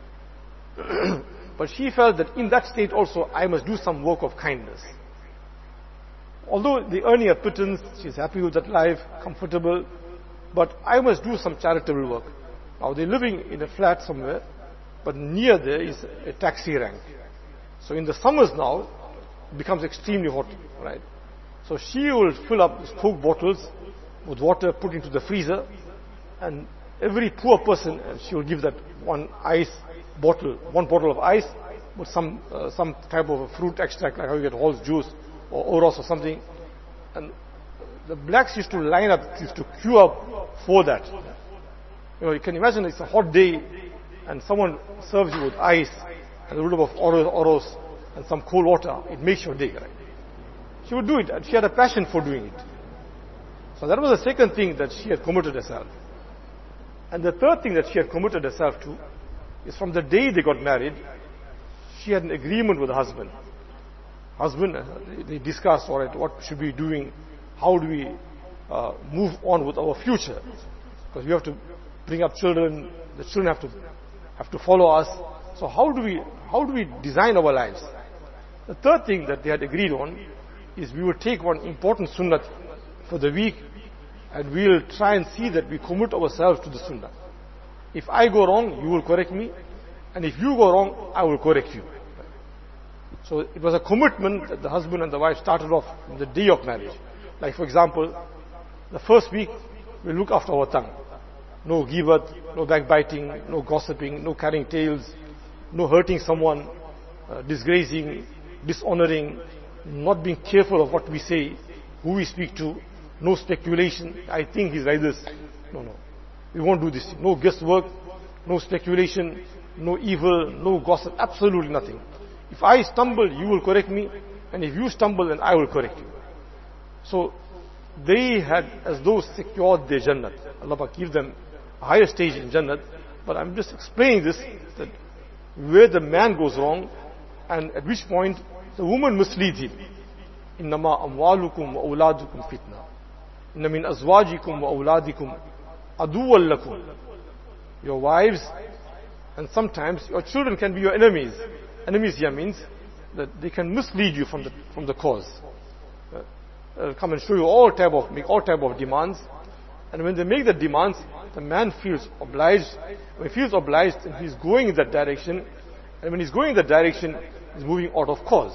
But she felt that in that state also, I must do some work of kindness. Although the earning a pittance, she's happy with that life, comfortable, but I must do some charitable work. Now they're living in a flat somewhere, but near there is a taxi rank. So in the summers now, it becomes extremely hot, right? So she will fill up Coke bottles with water, put into the freezer, and every poor person, she will give that one bottle of ice with some type of a fruit extract, like how you get Hall's juice or Oros or something. And the blacks used to line up, used to queue up for that. You know, you can imagine it's a hot day and someone serves you with ice and a little bit of Oros and some cold water. It makes your day, right? She would do it, and she had a passion for doing it. So that was the second thing that she had committed herself. And the third thing that she had committed herself to is from the day they got married, she had an agreement with the husband. They discussed, all right, what should we be doing? How do we move on with our future? Because we have to bring up children. The children have to follow us. So how do we design our lives? The third thing that they had agreed on is we will take one important sunnah for the week and we will try and see that we commit ourselves to the sunnah. If I go wrong, you will correct me, and if you go wrong, I will correct you. So it was a commitment that the husband and the wife started off on the day of marriage. Like for example, the first week we look after our tongue. No ghibat, no backbiting, no gossiping, no carrying tales, no hurting someone, disgracing, dishonoring, not being careful of what we say, who we speak to, no speculation. I think he's like this. No. We won't do this. No guesswork, no speculation, no evil, no gossip, absolutely nothing. If I stumble, you will correct me, and if you stumble, then I will correct you. So they had as though secured their Jannat. Allah give them a higher stage in Jannat. But I'm just explaining this, that where the man goes wrong, and at which point the woman misleads him. إنما أموالكم وأولادكم فتنة إن من أزواجكم وأولادكم عدوا لكم. Your wives and sometimes your children can be your enemies. Enemies here means that they can mislead you from the cause. Come and show you make all type of demands, and when they make the demands, the man feels obliged. When he feels obliged, and he's going in that direction, and when he's going in that direction, he's moving out of cause.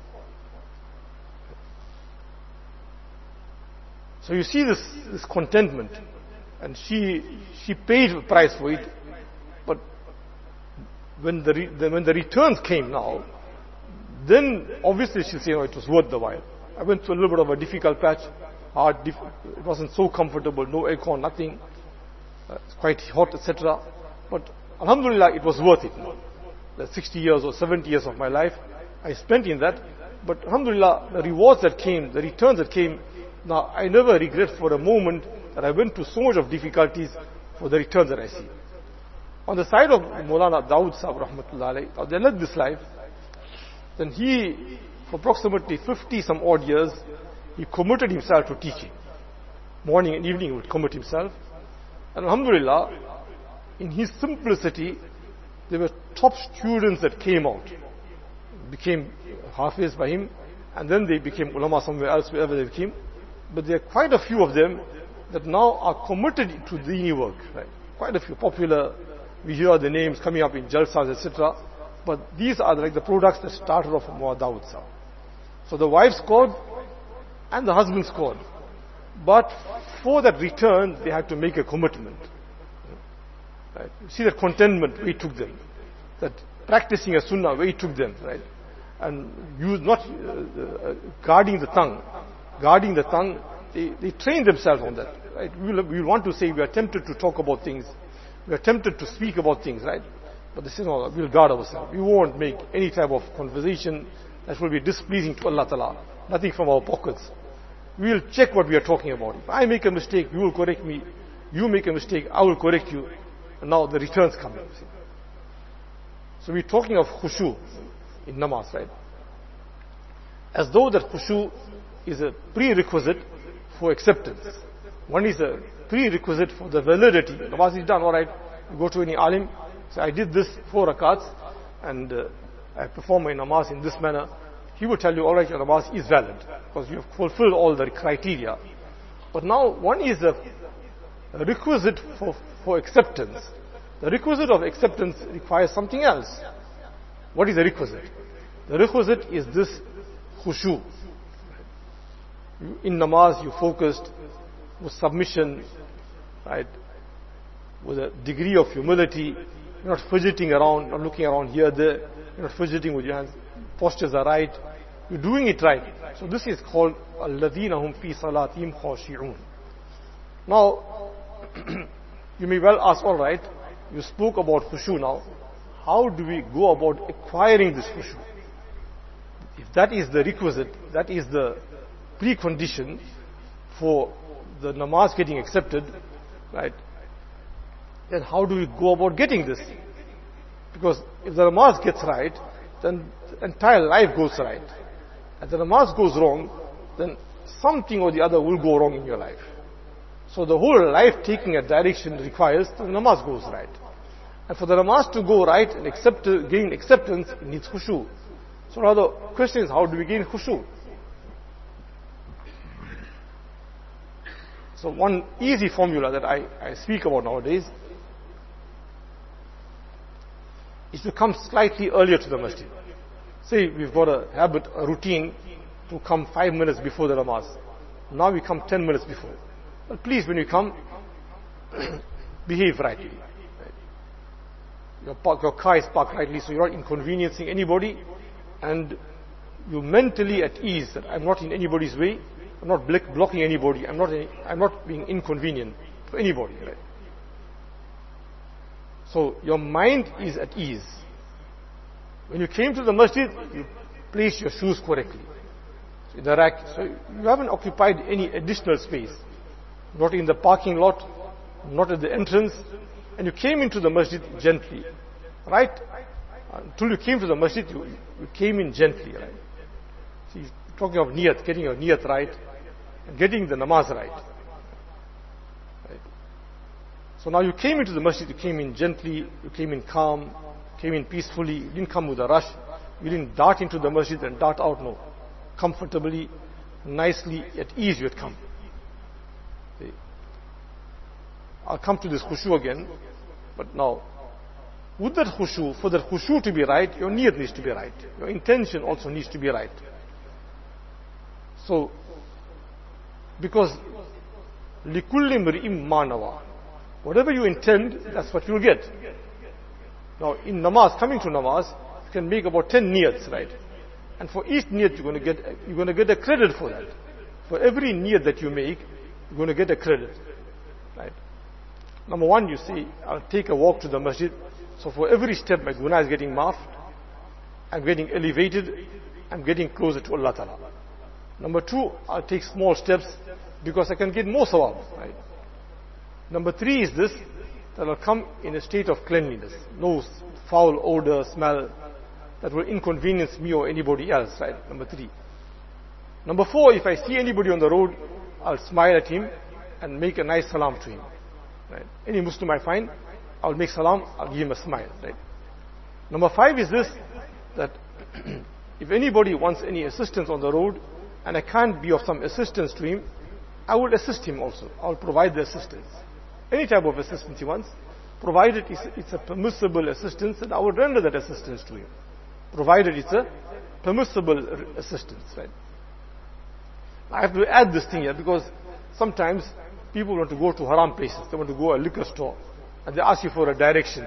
So you see this contentment, and she paid the price for it. But when the returns came now, then obviously she'll say, it was worth the while. I went through a little bit of a difficult patch, it wasn't so comfortable, no aircon, nothing, it's quite hot, etc. But alhamdulillah, it was worth it. The 60 years or 70 years of my life, I spent in that. But alhamdulillah, the rewards that came, the returns that came, now I never regret for a moment that I went through so much of difficulties for the returns that I see. On the side of Maulana Dawood Sahib rahmatullah alayhi, they led this life. Then he, for approximately 50 some odd years, he committed himself to teaching. Morning and evening he would commit himself. And alhamdulillah, in his simplicity, there were top students that came out, became hafiz by him, and then they became ulama somewhere else, wherever they became. But there are quite a few of them that now are committed to dini work. Right? Quite a few popular, we hear the names coming up in jalsas, etc. But these are like the products that started off from Maulana Dawood Sahib. So the wife scored and the husband scored. But for that return, they had to make a commitment. Right? You see that contentment where it took them. That practicing a sunnah where it took them. Right? And you not guarding the tongue. Guarding the tongue, they train themselves on that. Right? We want to say we are tempted to talk about things. We are tempted to speak about things, right? But this is no, we'll guard ourselves. We won't make any type of conversation that will be displeasing to Allah Ta'ala. Nothing from our pockets. We will check what we are talking about. If I make a mistake, you will correct me. You make a mistake, I will correct you. And now the returns come. So we're talking of khushu in namaz, right? As though that khushu is a prerequisite for acceptance. One is a prerequisite for the validity. Namaz is done, alright. You go to any alim, say, I did this 4 rakats and I perform my namaz in this manner. He will tell you, alright, your namaz is valid because you have fulfilled all the criteria. But now one is a requisite for acceptance. The requisite of acceptance requires something else. What is the requisite? The requisite is this khushu. In namaz you focused with submission, right? With a degree of humility. You're not fidgeting around, not looking around here, there. You're not fidgeting with your hands. Postures are right. You're doing it right. So this is called الَّذِينَ هُمْ فِي صَلَاتِهِمْ خَاشِعُونَ. Now, you may well ask, alright, you spoke about khushu now. How do we go about acquiring this khushu? If that is the requisite, that is the precondition for the namaz getting accepted, right? Then how do we go about getting this? Because if the namaz gets right, then the entire life goes right. If the namaz goes wrong, then something or the other will go wrong in your life. So the whole life taking a direction requires the namaz goes right. And for the namaz to go right and gain acceptance, it needs khushu. So now the question is, how do we gain khushu? So one easy formula that I speak about nowadays is to come slightly earlier to the masjid. Say we've got a habit, a routine to come 5 minutes before the namaz. Now we come 10 minutes before. But please, when you come, behave rightly. Your car is parked rightly, so you're not inconveniencing anybody, and you're mentally at ease that I'm not in anybody's way, I'm not blocking anybody, I'm not being inconvenient to anybody. Right? So your mind is at ease. When you came to the masjid, you placed your shoes correctly in the rack, so you haven't occupied any additional space, not in the parking lot, not at the entrance, and you came into the masjid gently, right? Until you came to the masjid, you came in gently, right? See, talking of niyat, getting your niyat right, and getting the namaz right. So now you came into the masjid, you came in gently, you came in calm, came in peacefully, you didn't come with a rush, you didn't dart into the masjid and dart out, no. Comfortably, nicely, at ease you had come. See. I'll come to this khushu again, but now, with that khushu, for that khushu to be right, your niyat needs to be right. Your intention also needs to be right. So, because likulli mri'im ma nawa, whatever you intend, that's what you'll get. Now, in namaz, coming to namaz, you can make about 10 niyats, right? And for each niyat, you're going to get a credit for that. For every niyat that you make, you're going to get a credit, right? Number one, you say, I'll take a walk to the masjid. So for every step, my guna is getting maafed. I'm getting elevated. I'm getting closer to Allah Ta'ala. Number two, I'll take small steps because I can get more sawab, right? Number three is this, that I'll come in a state of cleanliness. No foul odor, smell that will inconvenience me or anybody else, right? Number three. Number four, if I see anybody on the road, I'll smile at him and make a nice salam to him. Right? Any Muslim I find, I'll make salam, I'll give him a smile. Right? Number five is this, that if anybody wants any assistance on the road, and I can't be of some assistance to him, I will assist him also. I'll provide the assistance. Any type of assistance he wants, provided it's a permissible assistance, and I will render that assistance to him. Provided it's a permissible assistance. Right? I have to add this thing here, because sometimes people want to go to haram places. They want to go to a liquor store, and they ask you for a direction.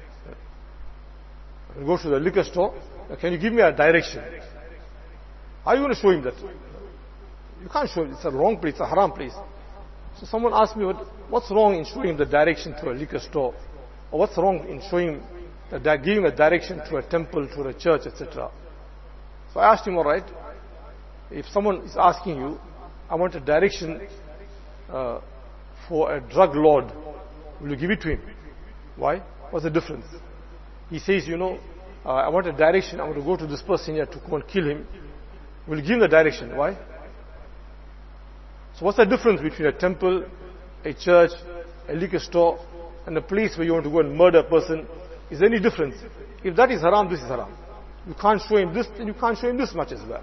You go to the liquor store, can you give me a direction? How are you going to show him that? You can't show him. It's a wrong place, it's a haram place. So someone asked me, what's wrong in showing him the direction to a liquor store? Or what's wrong in showing him, giving a direction to a temple, to a church, etc.? So I asked him, alright, if someone is asking you, I want a direction for a drug lord, will you give it to him? Why? What's the difference? He says, I want a direction, I want to go to this person here to go and kill him. Will you give him the direction? Why? So what's the difference between a temple, a church, a liquor store, and a place where you want to go and murder a person? Is there any difference? If that is haram, this is haram. You can't show him this, and you can't show him this much as well.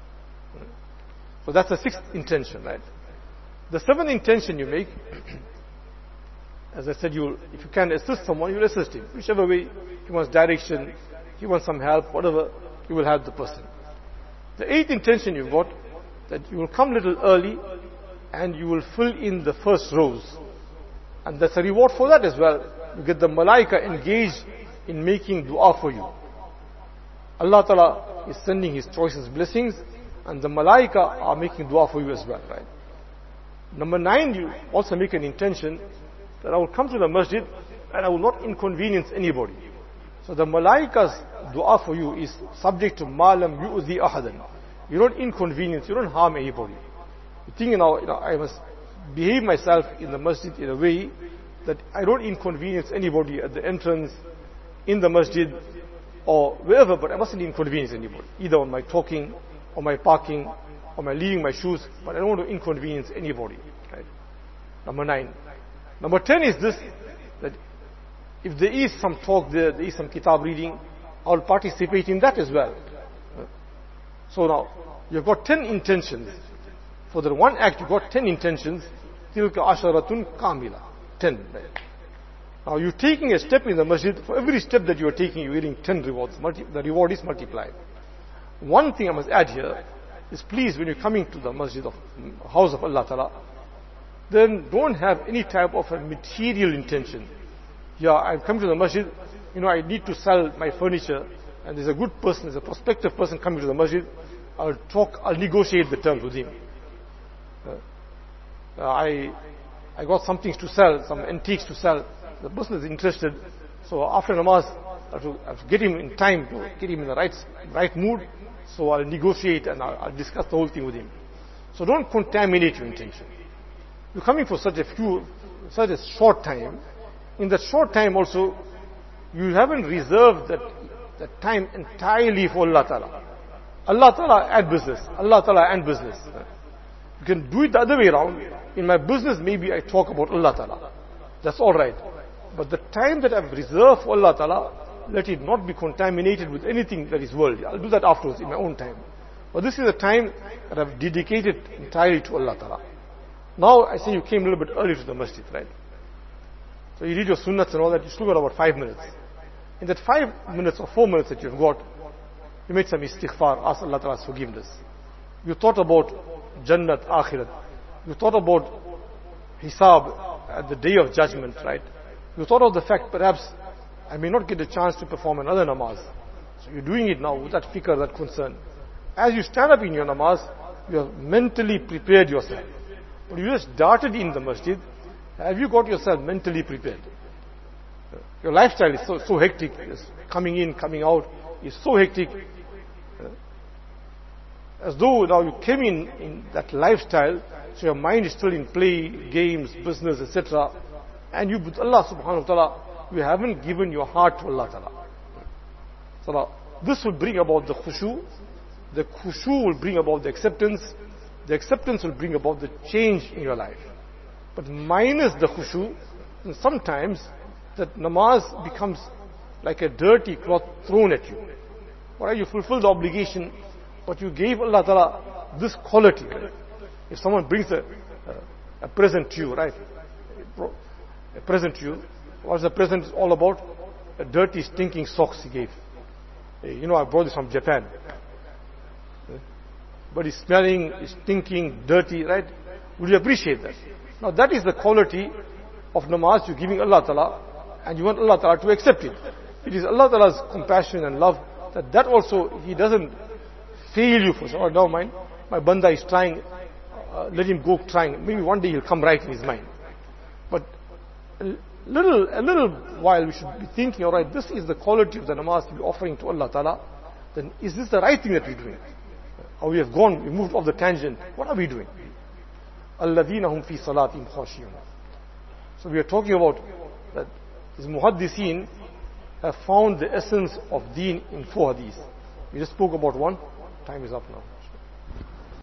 So that's the sixth intention, right? The seventh intention you make, as I said, if you can assist someone, you'll assist him. Whichever way, he wants direction, he wants some help, whatever, you will help the person. The eighth intention you've got, that you will come a little early and you will fill in the first rows. And that's a reward for that as well. You get the malaika engaged in making dua for you. Allah Ta'ala is sending His choicest blessings, and the malaika are making dua for you as well, right? Number 9, you also make an intention that I will come to the masjid and I will not inconvenience anybody. So the malaika's dua for you is subject to malam yu'zi ahadan. You don't inconvenience, you don't harm anybody. You think, I must behave myself in the masjid in a way that I don't inconvenience anybody at the entrance, in the masjid, or wherever, but I mustn't inconvenience anybody. Either on my talking, or my parking, or my leaving my shoes, but I don't want to inconvenience anybody. Right? Number 9. Number 10 is this, that If there is some talk there is some kitab reading, I'll participate in that as well. So now, you've got 10 intentions. For the one act, you've got 10 intentions. Tilka asharatun kamila. 10. Right? Now, you're taking a step in the masjid. For every step that you're taking, you're getting 10 rewards. The reward is multiplied. One thing I must add here is, please, when you're coming to the masjid of house of Allah Ta'ala, then don't have any type of a material intention. Yeah, I'm coming to the masjid, I need to sell my furniture, and there's a good person, there's a prospective person coming to the masjid, I'll negotiate the terms with him. I got some things to sell, some antiques to sell. The person is interested, so after namaz, I have to get him in time, to get him in the right mood, so I'll negotiate and I'll discuss the whole thing with him. So don't contaminate your intention. You're coming for such a short time. In that short time also, you haven't reserved that time entirely for Allah Ta'ala. Allah Ta'ala and business. Allah Ta'ala and business. You can do it the other way around. In my business, maybe I talk about Allah Ta'ala. That's alright. But the time that I've reserved for Allah Ta'ala, let it not be contaminated with anything that is worldly. I'll do that afterwards in my own time. But this is the time that I've dedicated entirely to Allah Ta'ala. Now, I say you came a little bit early to the masjid, right? So you read your sunnats and all that, you still got about 5 minutes. In that 5 minutes or 4 minutes that you've got, you made some istighfar, ask Allah Ta'ala's forgiveness. You thought about Jannat, Akhirat. You thought about Hisab at the day of judgment, right? You thought of the fact, perhaps, I may not get a chance to perform another namaz. So you're doing it now with that fikr, that concern. As you stand up in your namaz, you have mentally prepared yourself. But you just darted in the masjid. Have you got yourself mentally prepared? Your lifestyle is so hectic. Coming in, coming out is so hectic. As though now you came in that lifestyle, so your mind is still in play, games, business, etc. And you, with Allah subhanahu wa ta'ala, you haven't given your heart to Allah ta'ala. So now, this will bring about the khushu. The khushu will bring about the acceptance. The acceptance will bring about the change in your life. But minus the khushu, and sometimes that namaz becomes like a dirty cloth thrown at you. Alright, you fulfill the obligation, but you gave Allah Ta'ala this quality. Right? If someone brings a present to you, right? A present to you, what's the present all about? A dirty, stinking socks he gave. I brought this from Japan. But it's smelling, it's stinking, dirty, right? Would you appreciate that? Now that is the quality of namaz you're giving Allah Ta'ala, and you want Allah Ta'ala to accept it. It is Allah Ta'ala's compassion and love that also He doesn't fail you for. Oh, no, my banda is trying, let him go trying. Maybe one day he'll come right in his mind. But a little while we should be thinking, alright, this is the quality of the namaz to be offering to Allah Ta'ala. Then is this the right thing that we're doing? Or we have gone, we moved off the tangent. What are we doing? الَّذِينَ هُمْ فِي صَلَاتِهِمْ خَاشِعُونَ. So we are talking about that these muhaddithin have found the essence of deen in 4 hadiths. We just spoke about one. Time is up now.